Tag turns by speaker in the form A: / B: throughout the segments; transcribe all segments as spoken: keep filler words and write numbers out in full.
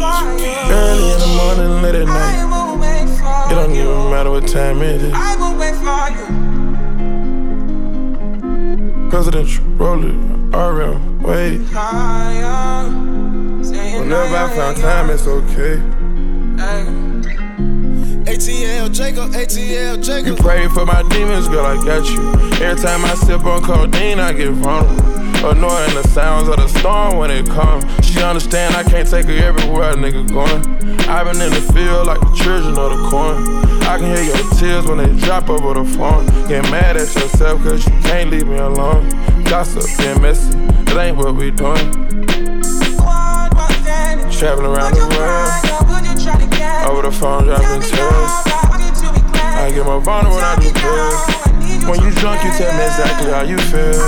A: Early in the morning, late at night. It don't even matter what time it is.
B: I will wait for you.
A: Presidential roller, R M, wait. Whenever I found time, it's okay.
C: A T L Jacob, A T L Jacob.
A: You pray for my demons, girl, I got you. Every time I sip on codeine, I get vulnerable. Annoying the sounds of the storm when it comes. She understand I can't take her everywhere a nigga going. I been in the field like the children of the corn. I can hear your tears when they drop over the phone. Get mad at yourself cause you can't leave me alone. Gossip and messy, it ain't what we doing. Traveling around the world, over the phone dropping tears. I get more vulnerable when I do this. When you drunk, you tell me exactly how you feel.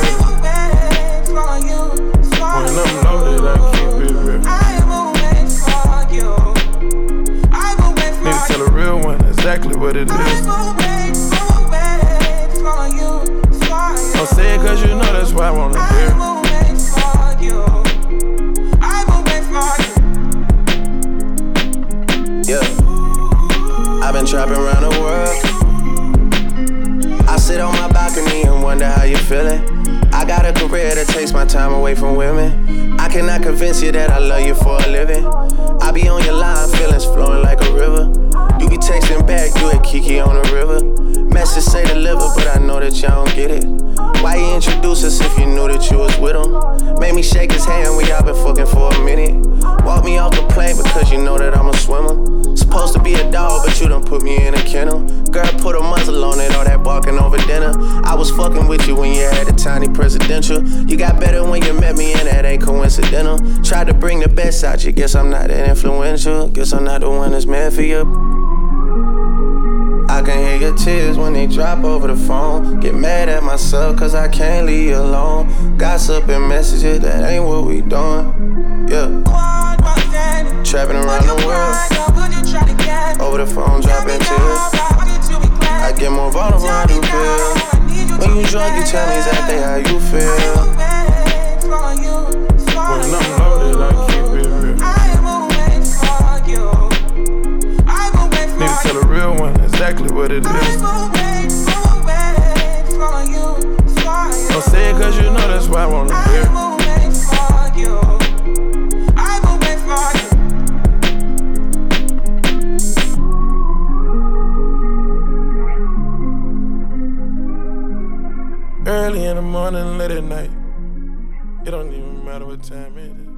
A: When I'm loaded, I keep it real. Need to tell a real one exactly what it is. Don't say it cause you know that's why I wanna hear.
C: Yeah, I've been trapping around the world. I sit on my balcony and wonder how you feeling. I got a career that takes my time away from women. I cannot convince you that I love you for a living. I be on your line, feelings flowing like a river. You be texting back, you at Kiki on the river. Message say deliver, but I know that y'all don't get it. Why you introduce us if you knew that you was with him? Made me shake his hand when y'all been fucking for a minute. Walk me off the plane because you know that I'm a swimmer. Supposed to be a dog, but you done put me in a kennel. Girl, put a muzzle on it, all that barking over dinner. I was fucking with you when you had a tiny presidential. You got better when you met me, and that ain't coincidental. Tried to bring the best out you, guess I'm not that influential. Guess I'm not the one that's meant for you. I can hear your tears when they drop over the phone. Get mad at myself cause I can't leave you alone. Gossip and messages, that ain't what we doing. Yeah. Trapping around the world, over the phone dropping tears. I get more vulnerable when I do feel. When you drunk you tell me exactly how you feel.
A: When I'm loaded I keep it real. Need to tell a real one exactly what it is. Don't say it cause you know that's why I wanna hear. Early in the morning, late at night. It don't even matter what time it is.